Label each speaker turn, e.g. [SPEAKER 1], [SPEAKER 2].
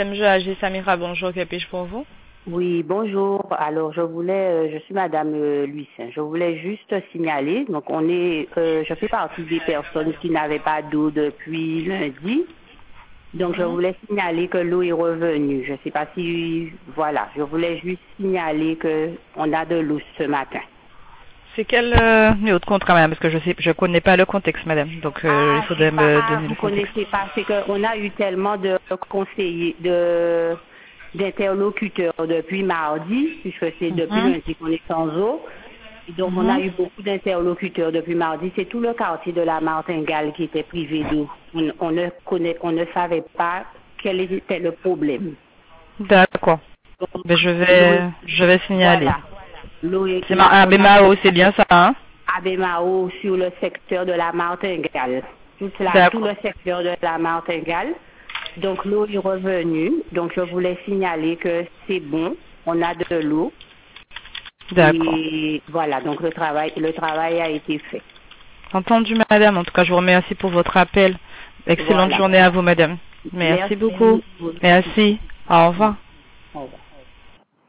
[SPEAKER 1] SMG AG Samira, bonjour, que puis-je pour vous?
[SPEAKER 2] Oui, bonjour. Alors, je suis Madame Lucien. Je voulais juste signaler, donc je fais partie des personnes qui n'avaient pas d'eau depuis lundi. Donc, je voulais signaler que l'eau est revenue. Je ne sais pas si, voilà, je voulais juste signaler que on a de l'eau ce matin.
[SPEAKER 1] C'est quel numéro de contrat, madame? Parce que je connais pas le contexte, madame. Donc, il faudrait me donner
[SPEAKER 2] Vous
[SPEAKER 1] le contexte.
[SPEAKER 2] connaissez pas, c'est qu'on a eu tellement de conseillers, d'interlocuteurs depuis mardi, puisque c'est depuis
[SPEAKER 1] Mhm.
[SPEAKER 2] lundi qu'on est sans eau. Et donc, on a
[SPEAKER 1] Mhm.
[SPEAKER 2] eu beaucoup d'interlocuteurs depuis mardi. C'est tout le quartier de la Martingale qui était privé d'eau. On ne savait pas quel était le problème.
[SPEAKER 1] D'accord.
[SPEAKER 2] Donc,
[SPEAKER 1] Ben,
[SPEAKER 2] l'eau,
[SPEAKER 1] je vais signaler.
[SPEAKER 2] voilà. L'eau est,
[SPEAKER 1] C'est Abemao, c'est bien ça, hein?
[SPEAKER 2] Abemao sur le secteur de la Martingale. Tout
[SPEAKER 1] D'accord.
[SPEAKER 2] le secteur de la Martingale. Donc l'eau est revenue. Donc je voulais signaler que c'est bon, on a de l'eau.
[SPEAKER 1] D'accord.
[SPEAKER 2] Et voilà, donc le travail a été fait.
[SPEAKER 1] Entendu, madame. En tout cas, je vous remercie pour votre appel. Excellente
[SPEAKER 2] Voilà.
[SPEAKER 1] journée à vous, madame. Merci beaucoup.
[SPEAKER 2] Merci.
[SPEAKER 1] Merci. Au revoir.
[SPEAKER 2] Au revoir.